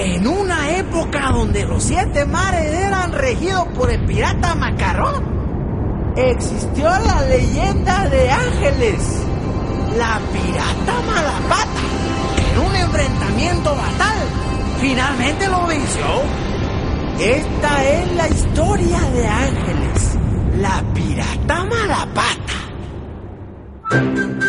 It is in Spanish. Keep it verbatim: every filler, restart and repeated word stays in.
En una época donde los siete mares eran regidos por el pirata Macarrón, existió la leyenda de Ángeles, la pirata Malapata, que en un enfrentamiento fatal finalmente lo venció. Esta es la historia de Ángeles, la pirata Malapata.